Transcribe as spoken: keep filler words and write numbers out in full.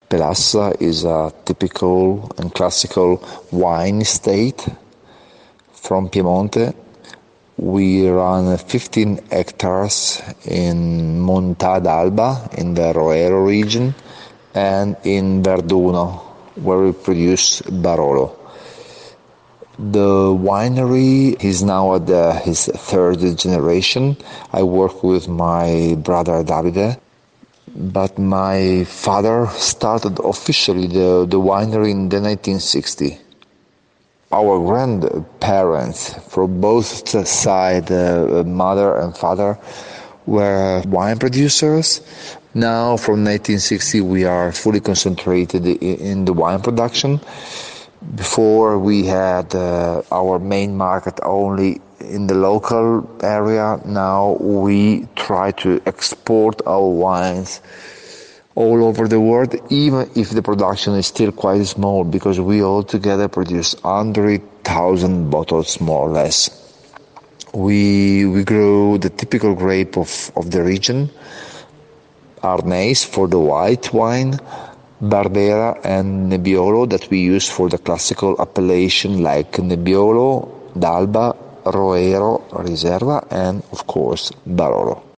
Pelassa is a typical and classical wine estate from Piemonte. We run fifteen hectares in Montà d'Alba in the Roero region and in Verduno, where we produce Barolo. The winery is now at the, his third generation. I work with my brother Davide, but my father started officially the, the winery in the nineteen sixties. Our grandparents, from both sides, uh, mother and father, were wine producers. Now, from nineteen sixty, we are fully concentrated in the wine production. Before, we had uh, our main market only in the local area. Now, we try to export our wines all over the world, even if the production is still quite small, because we altogether produce one hundred thousand bottles, more or less. We we grow the typical grape of, of the region, Arneis for the white wine, Barbera and Nebbiolo that we use for the classical appellation like Nebbiolo, d'Alba, Roero, Riserva, and of course Barolo.